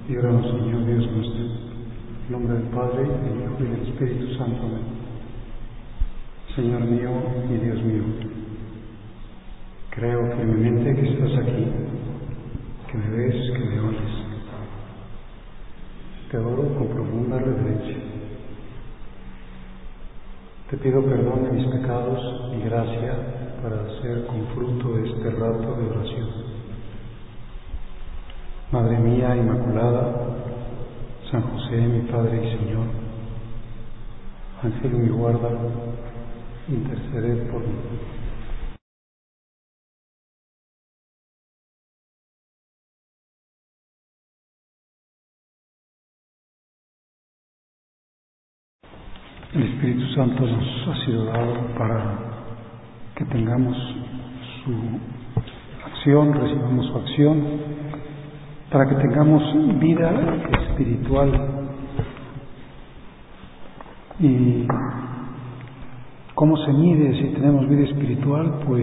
Y oramos, Señor Dios nuestro, en el nombre del Padre, del Hijo y del Espíritu Santo. Amén. Señor mío y Dios mío, creo firmemente que estás aquí, que me ves, que me oyes. Te adoro con profunda reverencia. Te pido perdón de mis pecados y gracia para hacer con fruto este rato de oración. Madre mía Inmaculada, San José, mi Padre y Señor, Ángel mi guarda, interceded por mí. El Espíritu Santo nos ha sido dado para que tengamos su acción, recibamos su acción, para que tengamos vida espiritual. ¿Y cómo se mide si tenemos vida espiritual? Pues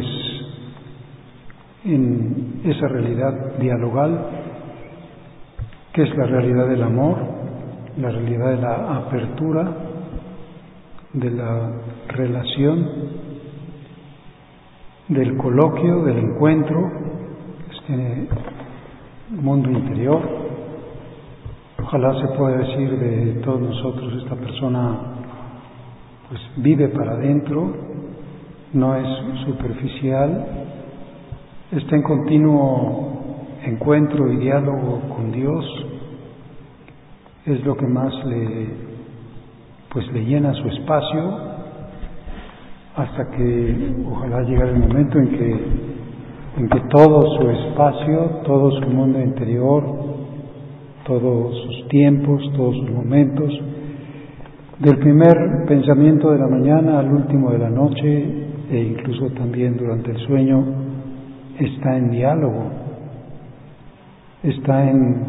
en esa realidad dialogal, que es la realidad del amor, la realidad de la apertura, de la relación, del coloquio, del encuentro, este mundo interior. Ojalá se pueda decir de todos nosotros, esta persona pues vive para adentro, no es superficial, está en continuo encuentro y diálogo con Dios. Es lo que más le llena su espacio, hasta que ojalá llegue el momento en que todo su espacio, todo su mundo interior, todos sus tiempos, todos sus momentos, del primer pensamiento de la mañana al último de la noche, e incluso también durante el sueño, está en diálogo, está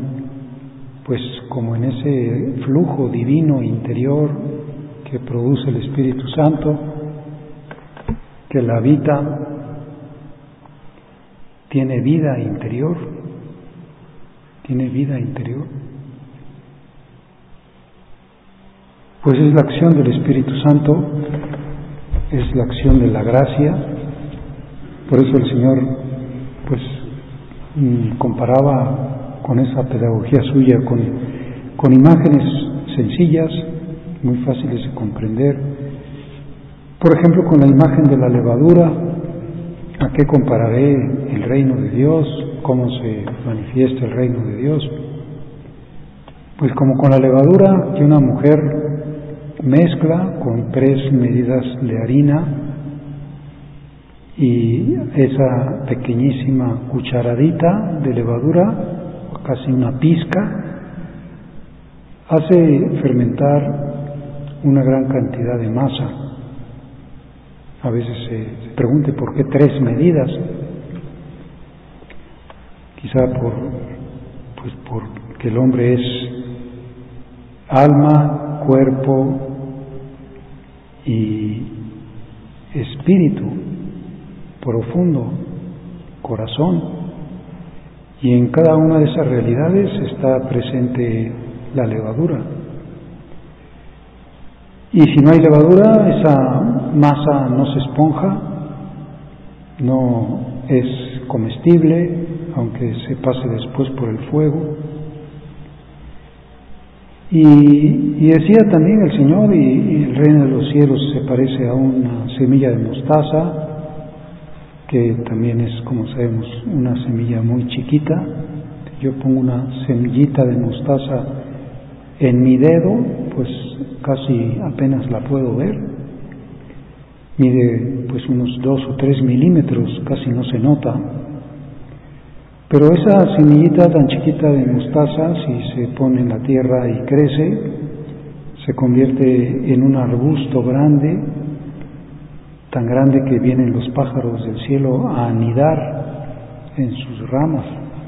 como en ese flujo divino interior que produce el Espíritu Santo, que la habita, tiene vida interior, pues es la acción del Espíritu Santo, es la acción de la gracia. Por eso el Señor comparaba con esa pedagogía suya con imágenes sencillas, muy fáciles de comprender. Por ejemplo, con la imagen de la levadura. ¿A qué compararé el reino de Dios? ¿Cómo se manifiesta el reino de Dios? Pues como con la levadura que una mujer mezcla con 3 medidas de harina, y esa pequeñísima cucharadita de levadura, casi una pizca, hace fermentar una gran cantidad de masa. A veces se pregunte por qué 3 medidas. Quizá porque el hombre es alma, cuerpo y espíritu profundo, corazón, y en cada una de esas realidades está presente la levadura. Y si no hay levadura, esa masa no se esponja, no es comestible, aunque se pase después por el fuego. Y decía también el Señor, y el reino de los cielos se parece a una semilla de mostaza, que también es, como sabemos, una semilla muy chiquita. Yo pongo una semillita de mostaza en mi dedo, pues casi apenas la puedo ver. Mide unos 2 o 3 milímetros, casi no se nota. Pero esa semillita tan chiquita de mostaza, si se pone en la tierra y crece, se convierte en un arbusto grande, tan grande que vienen los pájaros del cielo a anidar en sus ramas.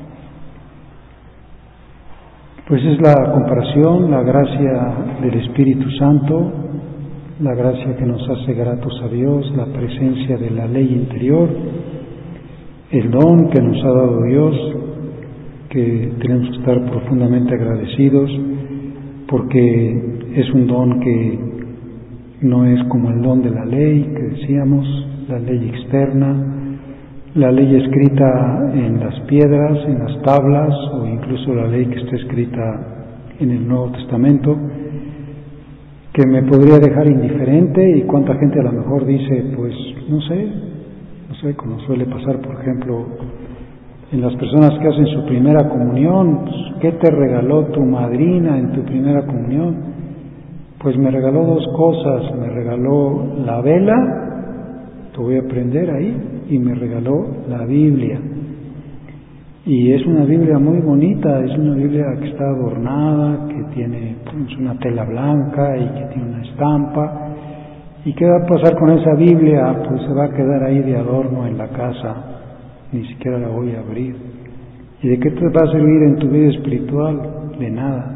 Pues es la comparación, la gracia del Espíritu Santo, la gracia que nos hace gratos a Dios, la presencia de la ley interior, el don que nos ha dado Dios, que tenemos que estar profundamente agradecidos porque es un don que no es como el don de la ley que decíamos, la ley externa, la ley escrita en las piedras, en las tablas, o incluso la ley que está escrita en el Nuevo Testamento, que me podría dejar indiferente. Y cuánta gente a lo mejor dice, pues no sé, como suele pasar, por ejemplo, en las personas que hacen su primera comunión, pues, ¿qué te regaló tu madrina en tu primera comunión? Pues me regaló dos cosas, me regaló la vela, te voy a prender ahí, y me regaló la Biblia. Y es una Biblia muy bonita, es una Biblia que está adornada, que tiene pues, una tela blanca y que tiene una estampa. ¿Y qué va a pasar con esa Biblia? Pues se va a quedar ahí de adorno en la casa, ni siquiera la voy a abrir. ¿Y de qué te va a servir en tu vida espiritual? De nada.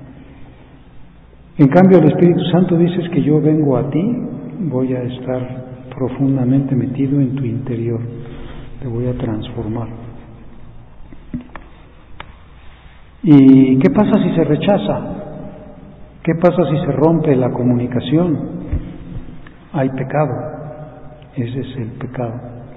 En cambio, el Espíritu Santo dices que yo vengo a ti, voy a estar profundamente metido en tu interior, te voy a transformar. ¿Y qué pasa si se rechaza? ¿Qué pasa si se rompe la comunicación? Hay pecado, ese es el pecado.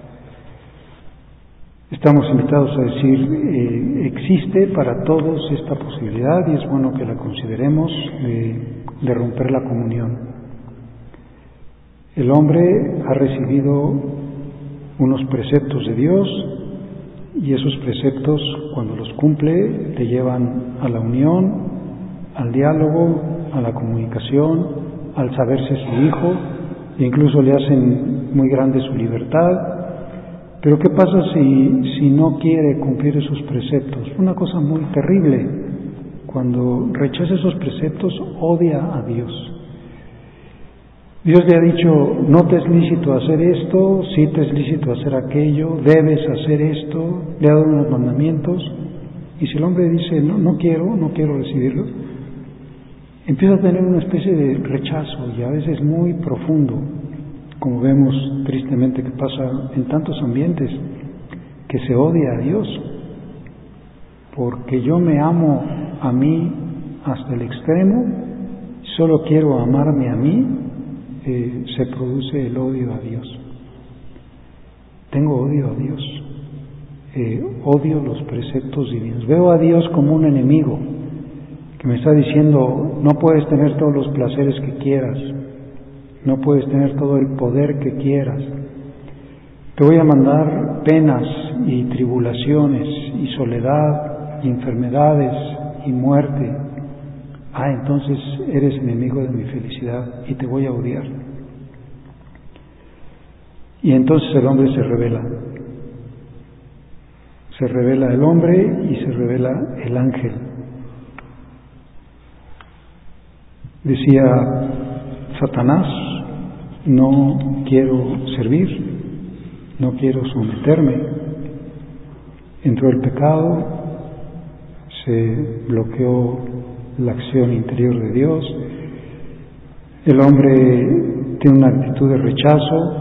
Estamos invitados a decir, existe para todos esta posibilidad y es bueno que la consideremos de romper la comunión. El hombre ha recibido unos preceptos de Dios y esos preceptos, cuando los cumple, le llevan a la unión, al diálogo, a la comunicación, al saberse su hijo, e incluso le hacen muy grande su libertad. Pero ¿qué pasa si no quiere cumplir esos preceptos? Una cosa muy terrible. Cuando rechaza esos preceptos, odia a Dios. Dios le ha dicho, no te es lícito hacer esto, sí te es lícito hacer aquello, debes hacer esto, le ha dado unos mandamientos, y si el hombre dice, no quiero recibirlos, empieza a tener una especie de rechazo, y a veces muy profundo, como vemos tristemente que pasa en tantos ambientes, que se odia a Dios, porque yo me amo a mí hasta el extremo, solo quiero amarme a mí, se produce el odio a Dios. Tengo odio a Dios, odio los preceptos divinos. Veo a Dios como un enemigo que me está diciendo, no puedes tener todos los placeres que quieras, no puedes tener todo el poder que quieras, te voy a mandar penas y tribulaciones y soledad y enfermedades y muerte. Entonces eres enemigo de mi felicidad y te voy a odiar. Y entonces el hombre se rebela. Se rebela el hombre y se rebela el ángel. Decía Satanás, no quiero servir, no quiero someterme. Entró el pecado, se bloqueó la acción interior de Dios, el hombre tiene una actitud de rechazo,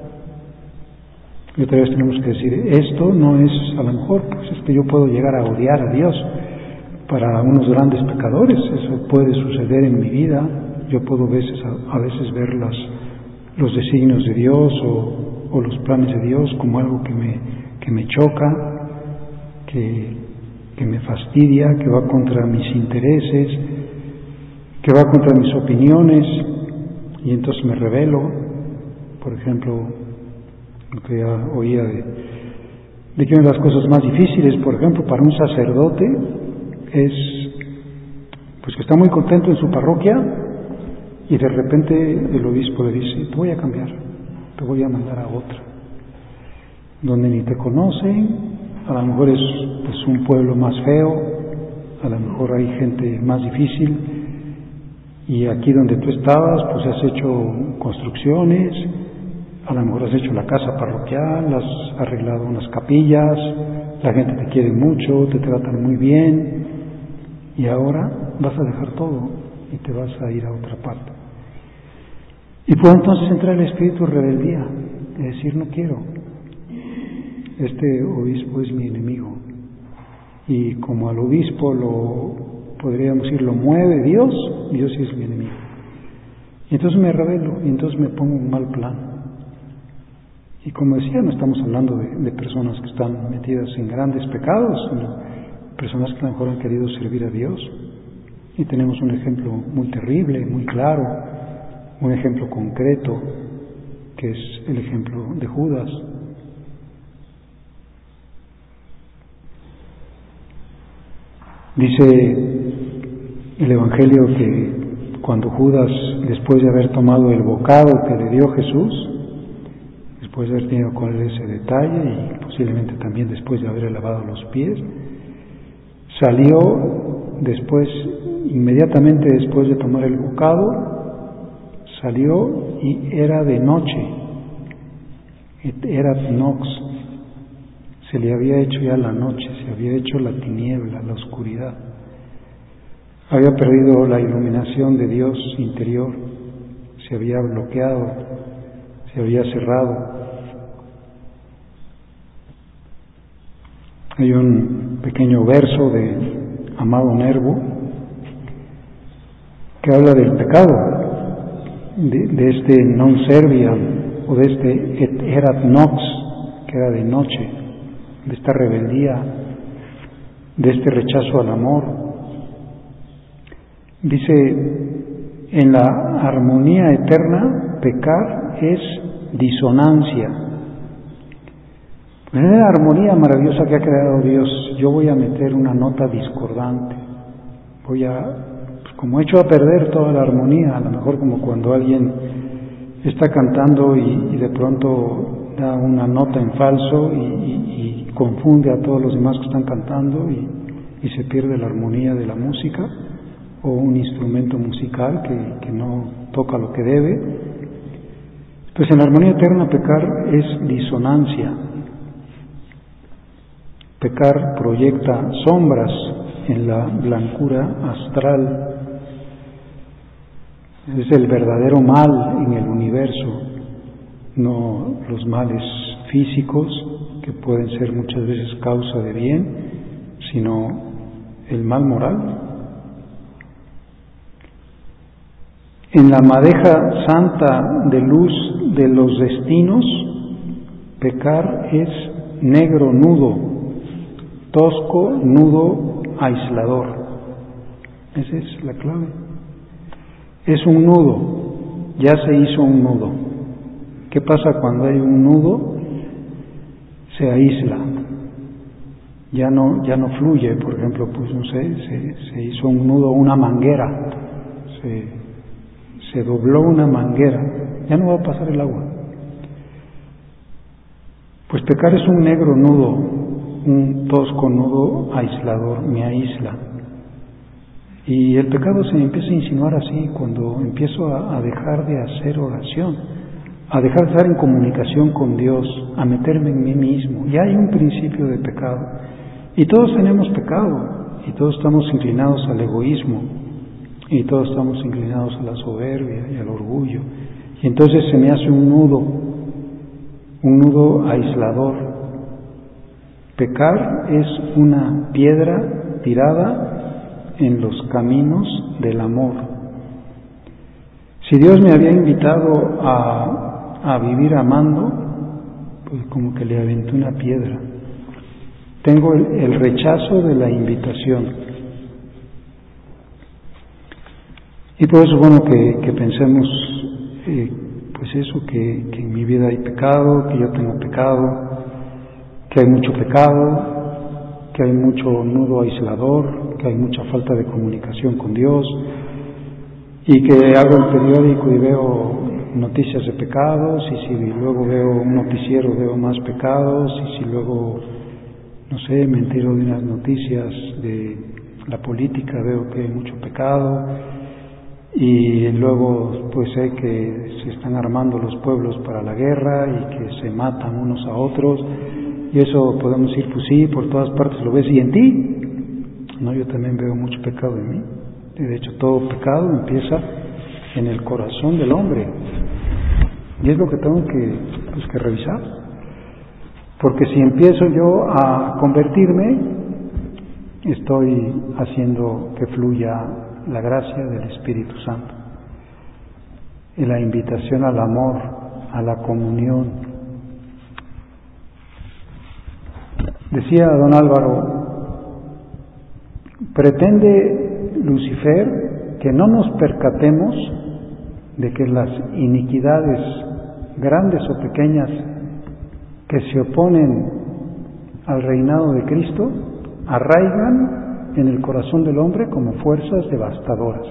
y otra vez tenemos que decir, esto no es, a lo mejor, pues es que yo puedo llegar a odiar a Dios para unos grandes pecadores, eso puede suceder en mi vida, yo puedo a veces ver los designios de Dios o los planes de Dios como algo que me choca, que me fastidia, que va contra mis intereses, que va contra mis opiniones, y entonces me rebelo. Por ejemplo, lo que ya oía de que una de las cosas más difíciles, por ejemplo, para un sacerdote es pues que está muy contento en su parroquia y de repente el obispo le dice, te voy a cambiar, te voy a mandar a otra, donde ni te conocen. A lo mejor es pues, un pueblo más feo, a lo mejor hay gente más difícil, y aquí donde tú estabas, pues has hecho construcciones, a lo mejor has hecho la casa parroquial, has arreglado unas capillas, la gente te quiere mucho, te tratan muy bien, y ahora vas a dejar todo y te vas a ir a otra parte. Y puede entonces entrar el espíritu de rebeldía, decir, no quiero. Este obispo es mi enemigo y como al obispo podríamos decir, lo mueve Dios sí es mi enemigo. Y entonces me rebelo, y entonces me pongo un mal plan. Y como decía, no estamos hablando de personas que están metidas en grandes pecados, sino personas que a lo mejor han querido servir a Dios. Y tenemos un ejemplo muy terrible, muy claro, un ejemplo concreto, que es el ejemplo de Judas. Dice el Evangelio que cuando Judas, después de haber tomado el bocado que le dio Jesús, después de haber tenido con él ese detalle y posiblemente también después de haber lavado los pies, salió después, inmediatamente después de tomar el bocado, salió y era de noche, era nox, se le había hecho ya la noche, se había hecho la tiniebla, la oscuridad. Había perdido la iluminación de Dios interior, se había bloqueado, se había cerrado. Hay un pequeño verso de Amado Nervo que habla del pecado, de este non serviam, o de este et erat nox, que era de noche, de esta rebeldía, de este rechazo al amor. Dice, en la armonía eterna, pecar es disonancia. En la armonía maravillosa que ha creado Dios, yo voy a meter una nota discordante. Como he hecho a perder toda la armonía, a lo mejor como cuando alguien está cantando y de pronto da una nota en falso y confunde a todos los demás que están cantando y se pierde la armonía de la música, o un instrumento musical que no toca lo que debe. Pues en la armonía eterna pecar es disonancia. Pecar proyecta sombras en la blancura astral. Es el verdadero mal en el universo, no los males físicos, que pueden ser muchas veces causa de bien, sino el mal moral. En la madeja santa de luz de los destinos, pecar es negro nudo, tosco nudo aislador. Esa es la clave. Es un nudo, ya se hizo un nudo. ¿Qué pasa cuando hay un nudo? Se aísla, ya no fluye. Por ejemplo, pues no sé, se hizo un nudo, una manguera, se dobló una manguera, ya no va a pasar el agua. Pues pecar es un negro nudo, un tosco nudo aislador, me aísla. Y el pecado se me empieza a insinuar así cuando empiezo a dejar de hacer oración, a dejar de estar en comunicación con Dios, a meterme en mí mismo. Ya hay un principio de pecado. Y todos tenemos pecado, y todos estamos inclinados al egoísmo, y todos estamos inclinados a la soberbia y al orgullo. Y entonces se me hace un nudo aislador. Pecar es una piedra tirada en los caminos del amor. Si Dios me había invitado a vivir amando, pues como que le aventé una piedra. Tengo el rechazo de la invitación. Y por eso es bueno que pensemos, pues eso, que en mi vida hay pecado, que yo tengo pecado, que hay mucho pecado, que hay mucho nudo aislador, que hay mucha falta de comunicación con Dios, y que hago el periódico y veo noticias de pecados, y si luego veo un noticiero veo más pecados, y si luego, no sé, me entero de unas noticias de la política, veo que hay mucho pecado, y luego pues sé que se están armando los pueblos para la guerra y que se matan unos a otros. Y eso podemos decir, pues sí, por todas partes lo ves. ¿Y en ti? No, yo también veo mucho pecado en mí. De hecho, todo pecado empieza en el corazón del hombre. Y es lo que tengo que revisar. Porque si empiezo yo a convertirme, estoy haciendo que fluya la gracia del Espíritu Santo y la invitación al amor, a la comunión. Decía don Álvaro, pretende Lucifer que no nos percatemos de que las iniquidades, grandes o pequeñas, que se oponen al reinado de Cristo, arraigan en el corazón del hombre como fuerzas devastadoras.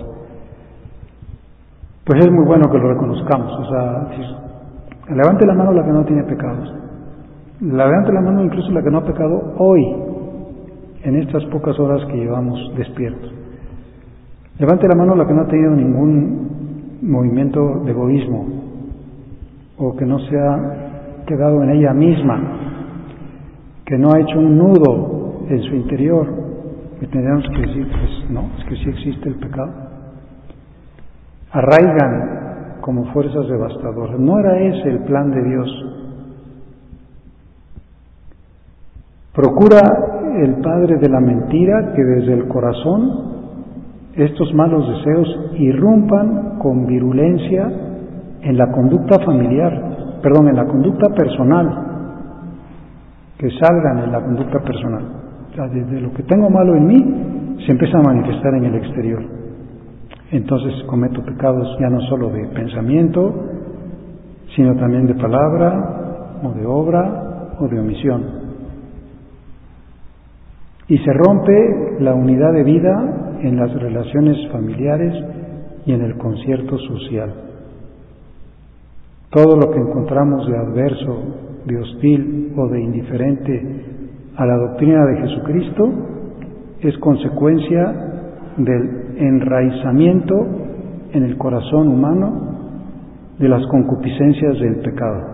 Pues es muy bueno que lo reconozcamos, o sea, levante la mano la que no tiene pecados, levante la mano incluso la que no ha pecado hoy, en estas pocas horas que llevamos despiertos. Levante la mano la que no ha tenido ningún movimiento de egoísmo o que no se ha quedado en ella misma, que no ha hecho un nudo en su interior. Y tendríamos que decir, pues no, es que sí existe el pecado. Arraigan como fuerzas devastadoras. No era ese el plan de Dios. Procura el padre de la mentira que desde el corazón estos malos deseos irrumpan con virulencia en la conducta en la conducta personal, que salgan en la conducta personal. O sea, desde lo que tengo malo en mí se empieza a manifestar en el exterior. Entonces cometo pecados ya no solo de pensamiento, sino también de palabra, o de obra, o de omisión. Y se rompe la unidad de vida en las relaciones familiares y en el concierto social. Todo lo que encontramos de adverso, de hostil o de indiferente a la doctrina de Jesucristo es consecuencia del enraizamiento en el corazón humano de las concupiscencias del pecado.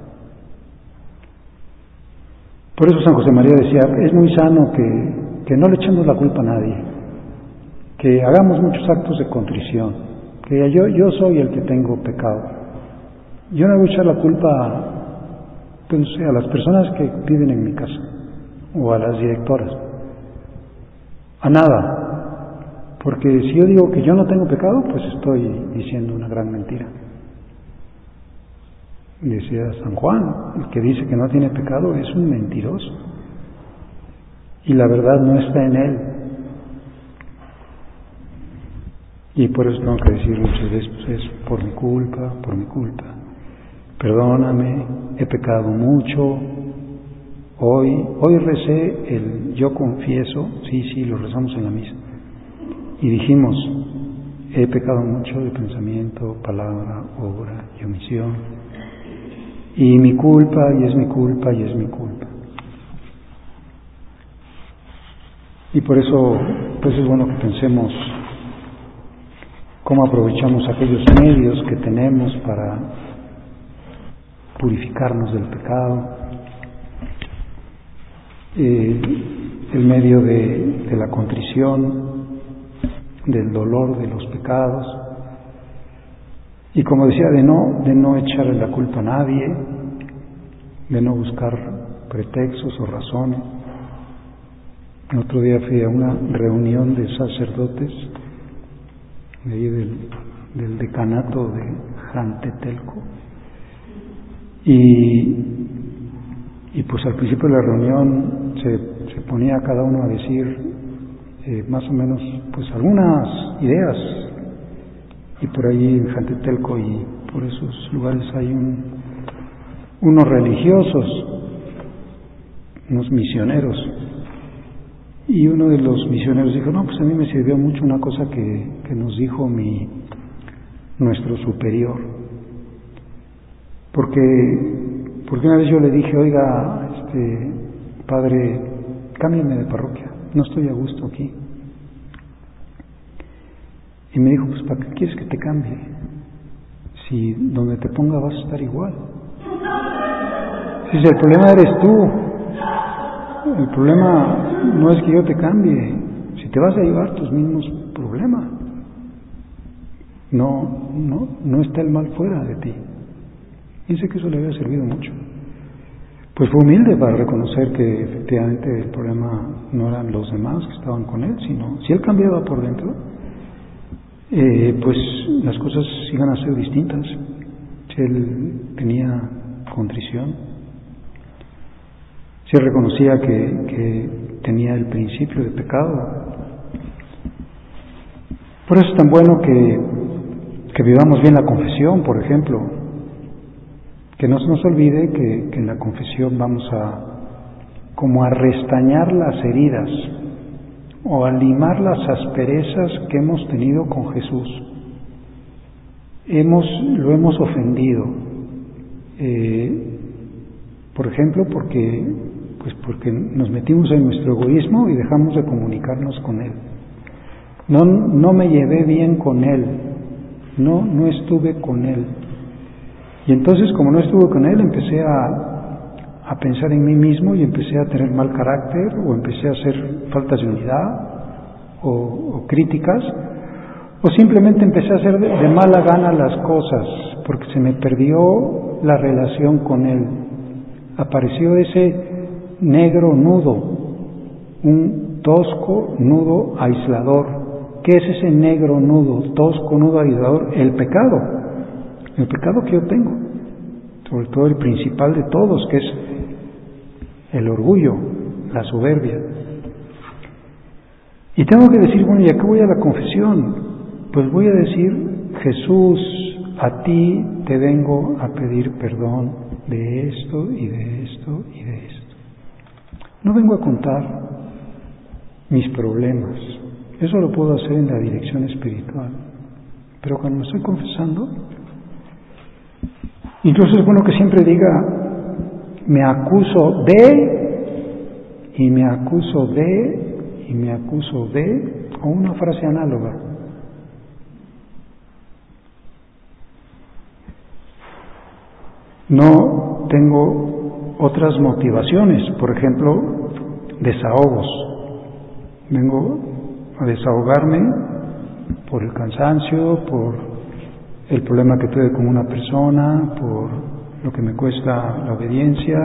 Por eso San José María decía, es muy sano que no le echemos la culpa a nadie, que hagamos muchos actos de contrición, que yo soy el que tengo pecado. Yo no voy a echar la culpa pues, no sé, a las personas que viven en mi casa o a las directoras, a nada, porque si yo digo que yo no tengo pecado, pues estoy diciendo una gran mentira. Decía San Juan, el que dice que no tiene pecado es un mentiroso y la verdad no está en él. Y por eso tengo que decir muchas veces, pues es por mi culpa, perdóname, he pecado mucho, hoy recé el yo confieso, sí, lo rezamos en la misa, y dijimos, he pecado mucho de pensamiento, palabra, obra y omisión, y mi culpa, y es mi culpa. Y por eso, pues es bueno que pensemos cómo aprovechamos aquellos medios que tenemos para purificarnos del pecado, el medio de la contrición, del dolor de los pecados, y como decía, de no echarle la culpa a nadie, de no buscar pretextos o razones. El otro día fui a una reunión de sacerdotes de ahí del decanato de Jantetelco, y pues al principio de la reunión se ponía cada uno a decir más o menos pues algunas ideas, y por ahí en Jantetelco y por esos lugares hay unos religiosos, unos misioneros, y uno de los misioneros dijo, no, pues a mí me sirvió mucho una cosa que nos dijo nuestro superior, porque una vez yo le dije, oiga, padre, cámbiame de parroquia, no estoy a gusto aquí. Y me dijo, pues ¿para qué quieres que te cambie? Si donde te ponga vas a estar igual. Si el problema eres tú, el problema no es que yo te cambie, si te vas a llevar tus mismos problemas. No está el mal fuera de ti. Dice que eso le había servido mucho. pues fue humilde para reconocer que efectivamente el problema no eran los demás que estaban con él, sino si él cambiaba por dentro, pues las cosas iban a ser distintas. Si él tenía contrición, si él reconocía que tenía el principio de pecado. Por eso es tan bueno que vivamos bien la confesión, por ejemplo, que no se nos olvide que en la confesión vamos como a restañar las heridas o a limar las asperezas que hemos tenido con Jesús. Lo hemos ofendido, por ejemplo, porque nos metimos en nuestro egoísmo y dejamos de comunicarnos con Él. No me llevé bien con Él, no estuve con Él. Y entonces, como no estuve con Él, empecé a pensar en mí mismo y empecé a tener mal carácter, o empecé a hacer faltas de unidad o críticas, o simplemente empecé a hacer de mala gana las cosas porque se me perdió la relación con Él. Apareció ese negro nudo, un tosco nudo aislador. ¿Qué es ese negro nudo, tosco nudo aislador? El pecado que yo tengo, sobre todo el principal de todos, que es el orgullo, la soberbia. Y tengo que decir, bueno, ¿y a qué voy a la confesión? Pues voy a decir, Jesús, a ti te vengo a pedir perdón de esto y de esto y de esto. No vengo a contar mis problemas, eso lo puedo hacer en la dirección espiritual, pero cuando me estoy confesando, incluso es bueno que siempre diga, me acuso de, y me acuso de, y me acuso de, o una frase análoga. No tengo otras motivaciones, por ejemplo, desahogos. Vengo a desahogarme por el cansancio, por el problema que tuve con una persona, por lo que me cuesta la obediencia,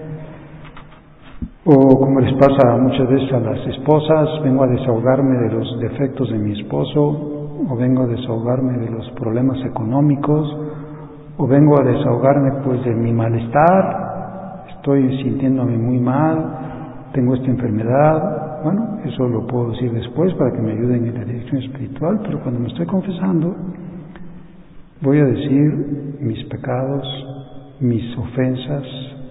o como les pasa muchas veces a las esposas, vengo a desahogarme de los defectos de mi esposo, o vengo a desahogarme de los problemas económicos, o vengo a desahogarme pues de mi malestar, estoy sintiéndome muy mal, tengo esta enfermedad. Bueno, eso lo puedo decir después para que me ayuden en la dirección espiritual, pero cuando me estoy confesando, voy a decir mis pecados, mis ofensas,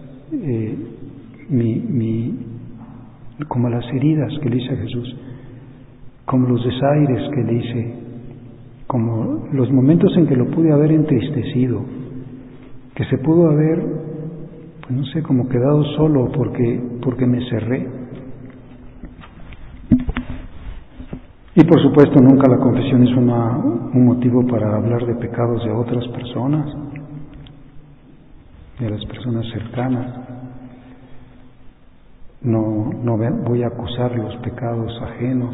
como las heridas que le hice a Jesús, como los desaires que le hice, como los momentos en que lo pude haber entristecido, que se pudo haber, pues no sé, como quedado solo porque me cerré. Y por supuesto nunca la confesión es un motivo para hablar de pecados de otras personas, de las personas cercanas. No voy a acusar los pecados ajenos.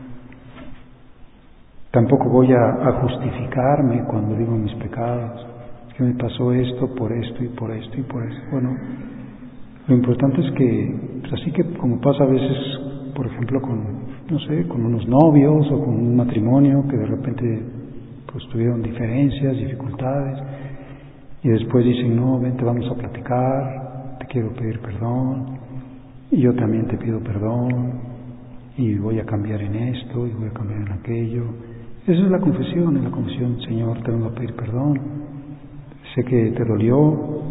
Tampoco voy a justificarme cuando digo mis pecados. Que me pasó esto por esto y por esto y por esto. Bueno, lo importante es que, pues así que como pasa a veces, por ejemplo, con unos novios o con un matrimonio que de repente pues tuvieron diferencias, dificultades, y después dicen, no, vente, vamos a platicar, te quiero pedir perdón, y yo también te pido perdón, y voy a cambiar en esto, y voy a cambiar en aquello. Esa es la confesión. En la confesión, Señor, te vengo a pedir perdón, sé que te dolió,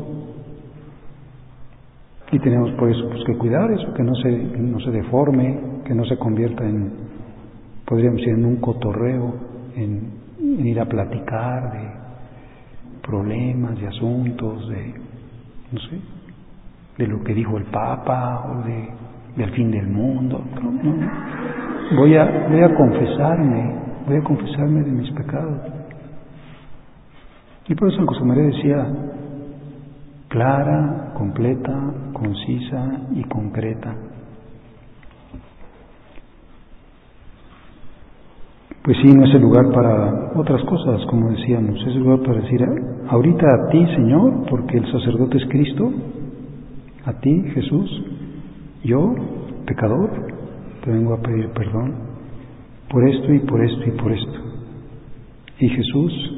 y tenemos por eso pues que cuidar eso, que no se deforme, que no se convierta en, podríamos decir, en un cotorreo, en ir a platicar de problemas, de asuntos, de, no sé, de lo que dijo el Papa o del fin del mundo. No. Voy a confesarme de mis pecados. Y por eso San José María decía, clara, completa, concisa y concreta. Pues sí, no es el lugar para otras cosas, como decíamos, es el lugar para decir, ahorita a ti, Señor, porque el sacerdote es Cristo, A ti, Jesús, yo, pecador, te vengo a pedir perdón por esto y por esto y por esto. Y Jesús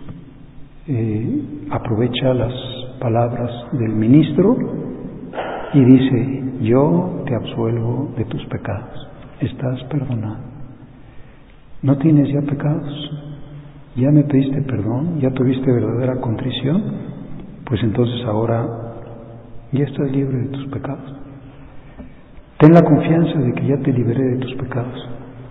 aprovecha las palabras del ministro y dice: yo te absuelvo de tus pecados, estás perdonado, no tienes ya pecados, ya me pediste perdón, ya tuviste verdadera contrición, pues entonces ahora ya estás libre de tus pecados. Ten la confianza de que ya te liberé de tus pecados.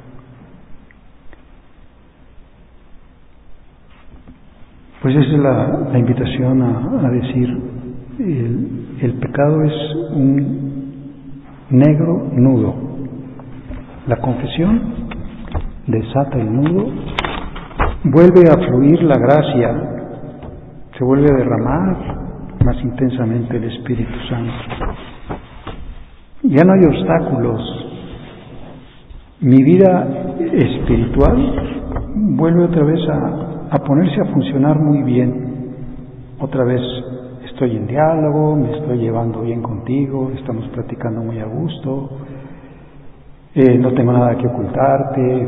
Pues esa es la invitación a decir, el pecado es un negro nudo. La confesión desata el nudo, vuelve a fluir la gracia, se vuelve a derramar más intensamente el Espíritu Santo. Ya no hay obstáculos. Mi vida espiritual vuelve otra vez a ponerse a funcionar muy bien. Otra vez estoy en diálogo, me estoy llevando bien contigo, estamos platicando muy a gusto, no tengo nada que ocultarte,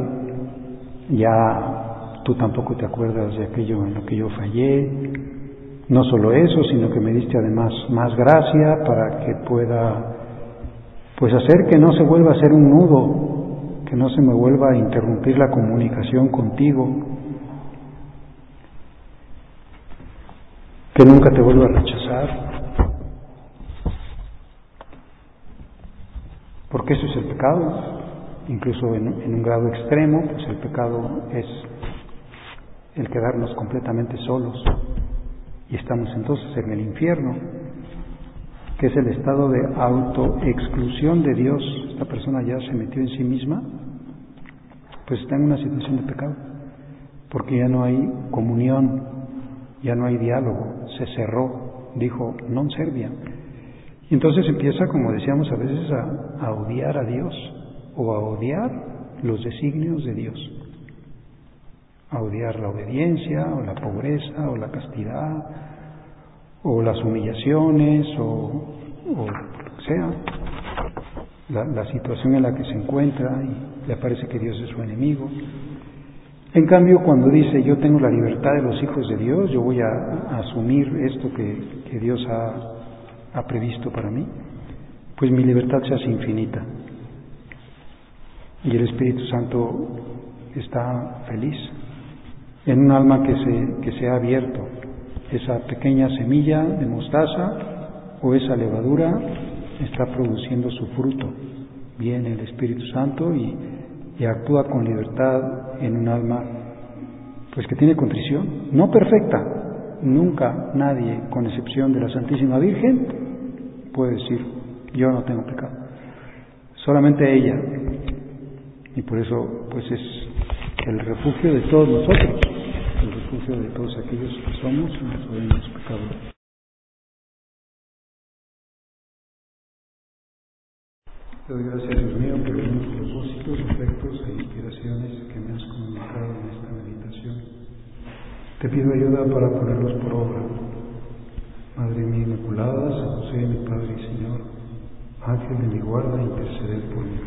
ya tú tampoco te acuerdas de aquello en lo que yo fallé. No solo eso, sino que me diste además más gracia para que pueda pues hacer que no se vuelva a ser un nudo, que no se me vuelva a interrumpir la comunicación contigo, que nunca te vuelva a rechazar, porque eso es el pecado. Incluso en un grado extremo, pues el pecado es el quedarnos completamente solos, y estamos entonces en el infierno, que es el estado de autoexclusión de Dios. Esta persona ya se metió en sí misma, pues está en una situación de pecado, porque ya no hay comunión, ya no hay diálogo, se cerró, dijo non serviam. Y entonces empieza, como decíamos a veces, a odiar a Dios, o a odiar los designios de Dios, a odiar la obediencia, o la pobreza, o la castidad, o las humillaciones, o lo que sea, la situación en la que se encuentra, y le parece que Dios es su enemigo. En cambio, cuando dice yo tengo la libertad de los hijos de Dios, yo voy a asumir esto que Dios ha previsto para mí, pues mi libertad se hace infinita. Y el Espíritu Santo está feliz en un alma que se ha abierto. Esa pequeña semilla de mostaza o esa levadura está produciendo su fruto. Viene el Espíritu Santo y actúa con libertad en un alma pues que tiene contrición, no perfecta. Nunca nadie, con excepción de la Santísima Virgen, puede decir yo no tengo pecado, solamente ella. Y por eso pues es el refugio de todos nosotros, el refugio de todos aquellos que somos y nos podemos pecadores. Te doy gracias, Dios mío, por los propósitos, efectos e inspiraciones que me has comunicado en esta meditación. Te pido ayuda para ponerlos por obra. Madre mía Inmaculada, San José, mi Padre y Señor, Ángel de mi guarda, interceded por mí.